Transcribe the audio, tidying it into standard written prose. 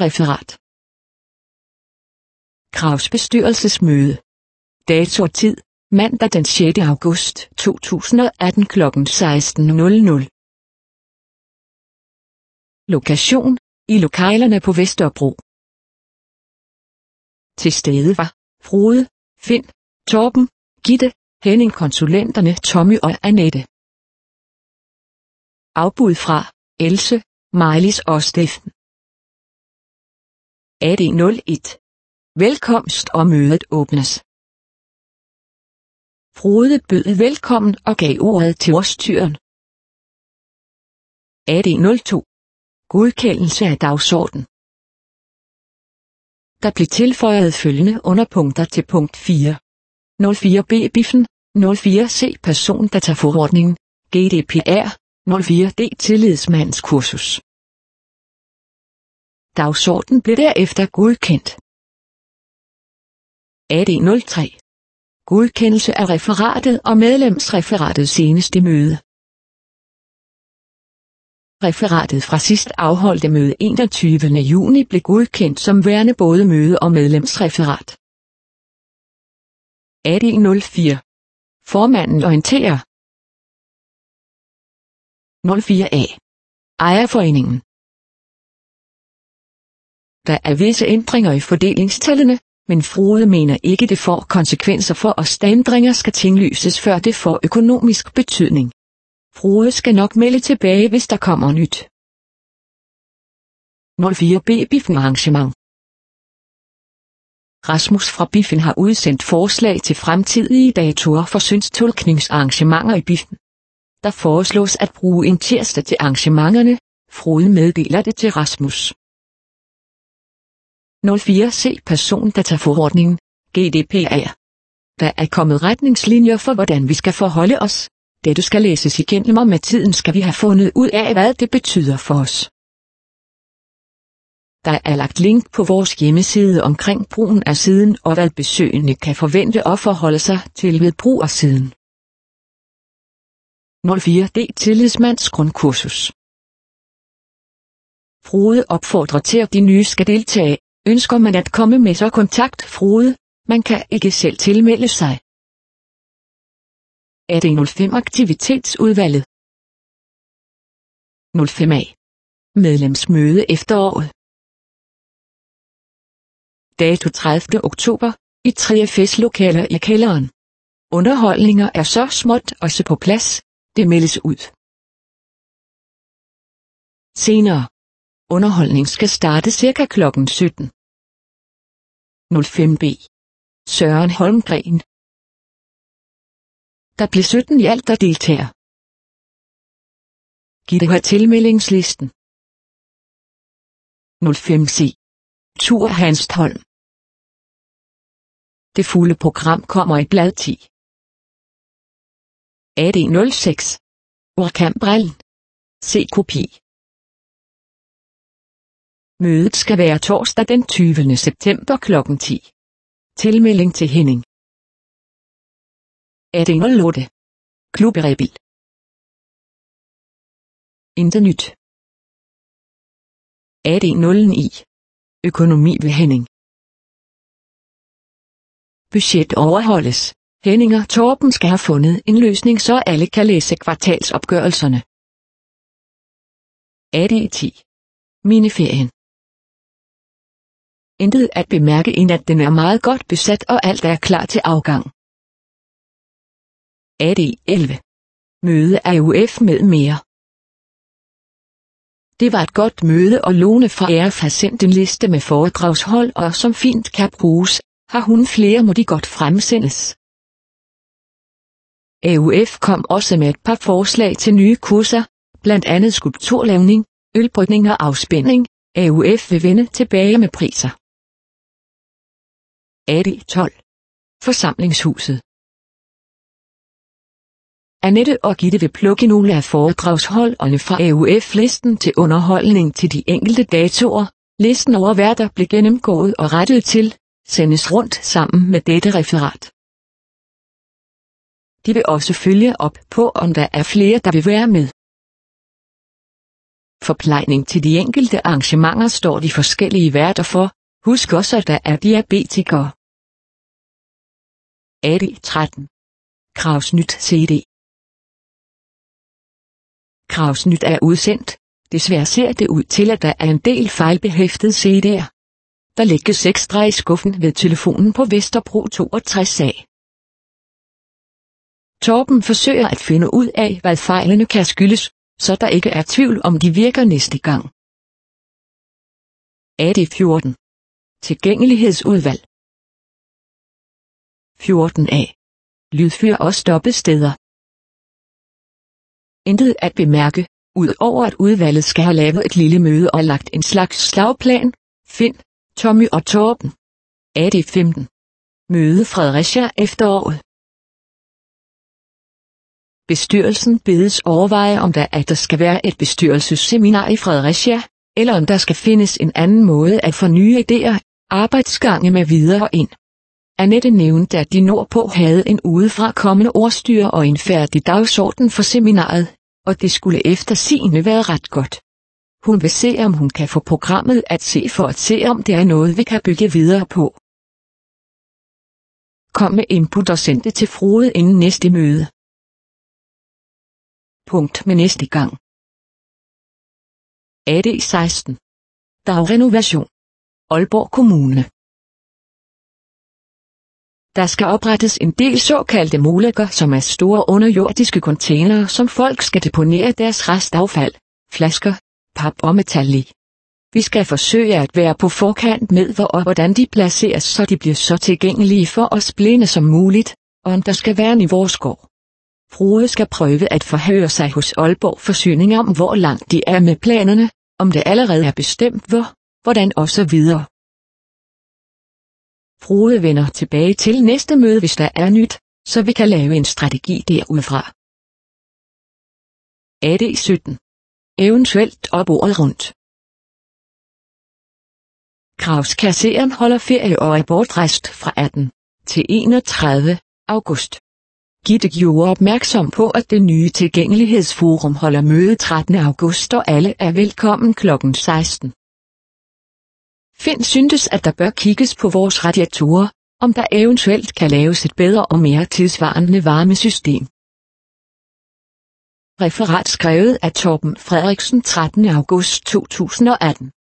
Referat. Kraus bestyrelsesmøde. Dato og tid, mandag den 6. august 2018 kl. 16:00. Lokation, i lokalerne på Vesterbro. Til stede var Frode, Finn, Torben, Gitte, Henning, konsulenterne Tommy og Annette. Afbud fra Else, Maj-Lis og Steffen. AD01. Velkomst og mødet åbnes. Frode bød velkommen og gav ordet til ordstyren. AD02. Godkendelse af dagsorden. Der blev tilføjet følgende underpunkter til punkt 4. 04b Biffen, 04c Persondataforordning, GDPR, 04d Tillidsmandskursus. Dagsorden blev derefter godkendt. AD03. Godkendelse af referatet og medlemsreferatets seneste møde. Referatet fra sidst afholdte møde 21. juni blev godkendt som værende både møde og medlemsreferat. AD04. Formanden orienterer. 04a. Ejerforeningen. Der er visse ændringer i fordelingstallene, men Frode mener ikke det får konsekvenser for os, da ændringer skal tinglyses, før det får økonomisk betydning. Frode skal nok melde tilbage, hvis der kommer nyt. 04b Biffen arrangement. Rasmus fra Biffen har udsendt forslag til fremtidige datoer for synstolkningsarrangementer i Biffen. Der foreslås at bruge en tirsdag til arrangementerne. Frode meddeler det til Rasmus. 04c Persondataforordning, GDPR. Der er kommet retningslinjer for, hvordan vi skal forholde os. Dette skal læses igennem, og med tiden skal vi have fundet ud af, hvad det betyder for os. Der er lagt link på vores hjemmeside omkring brugen af siden og hvad besøgende kan forvente at forholde sig til ved brug af siden. 04d Tillidsmandsgrundkursus. Frode opfordrer til, at de nye skal deltage. Ønsker man at komme med, så kontakt Frode. Man kan ikke selv tilmelde sig. AD05 Aktivitetsudvalget. 05a. Medlemsmøde efteråret. Dato 30. oktober, i 3F's lokaler i kælderen. Underholdninger er så småt også på plads, det meldes ud. Senere. Underholdning skal starte ca. kl. 17. 05b. Søren Holmgren. Der blev 17 i alt, der deltager. Gitte har tilmeldingslisten. 05c. Tur Hanstholm. Det fulde program kommer i blad 10. AD06. Orkanbrillen. Se kopi. Mødet skal være torsdag den 20. september kl. 10. Tilmelding til Henning. AD08. Klub Rebil. Intet nyt. AD09. Økonomi ved Henning. Budget overholdes. Henning og Torben skal have fundet en løsning, så alle kan læse kvartalsopgørelserne. AD10. Miniferien. Intet at bemærke, end at den er meget godt besat og alt er klar til afgang. AD11. Møde af AUF med mere. Det var et godt møde, og Lone fra AF har sendt en liste med foredragshold, og som fint kan bruges. Har hun flere, må de godt fremsendes. AUF kom også med et par forslag til nye kurser, blandt andet skulpturlavning, ølbrygning og afspænding. AUF vil vende tilbage med priser. AD12. Forsamlingshuset. Annette og Gitte vil plukke nogle af foredragsholderne fra AUF-listen til underholdning til de enkelte datoer. Listen over hvad der blev gennemgået og rettet til, sendes rundt sammen med dette referat. De vil også følge op på, om der er flere, der vil være med. Forplejning til de enkelte arrangementer står de forskellige værter for. Husk også, at der er diabetikere. AD 13. Kravsnyt CD. Kravsnyt er udsendt. Desværre ser det ud til, at der er en del fejlbehæftede CD'er. Der lægges ekstra i skuffen ved telefonen på Vesterbro 62A. Torben forsøger at finde ud af, hvad fejlene kan skyldes, så der ikke er tvivl om de virker næste gang. AD 14. Tilgængelighedsudvalg. 14A. Lydfyr og stoppesteder. Intet at bemærke, udover at udvalget skal have lavet et lille møde og lagt en slags slagplan. Finn, Tommy og Torben. AD 15. Møde Fredericia efteråret. Bestyrelsen bedes overveje, om der skal være et bestyrelsesseminar i Fredericia, eller om der skal findes en anden måde at få nye idéer, arbejdsgange med videre ind. Annette nævnte, at de nordpå havde en udefra kommende ordstyre og en færdig dagsorden for seminaret, og det skulle efter sigende være ret godt. Hun vil se, om hun kan få programmet at se, om det er noget, vi kan bygge videre på. Kom med input og send det til Frode inden næste møde. Punkt med næste gang. AD 16. Dagrenovation. Aalborg Kommune. Der skal oprettes en del såkaldte molægger, som er store underjordiske containere, som folk skal deponere deres restaffald, flasker, pap og metal i. Vi skal forsøge at være på forkant med, hvor og hvordan de placeres, så de bliver så tilgængelige for os blinde som muligt, og om der skal være niveauskov. Frode skal prøve at forhøre sig hos Aalborg Forsyning om, hvor langt de er med planerne, om det allerede er bestemt hvor, hvordan osv. Frode vender tilbage til næste møde, hvis der er nyt, så vi kan lave en strategi derudfra. AD 17. Eventuelt op året rundt. Kravskasseren holder ferie og er bortrejst fra 18. til 31. august. Gitte gjorde opmærksom på, at det nye tilgængelighedsforum holder møde 13. august, og alle er velkommen kl. 16. Finn syntes, at der bør kigges på vores radiatorer, om der eventuelt kan laves et bedre og mere tidsvarende varmesystem. Referat skrevet af Torben Frederiksen 13. august 2018.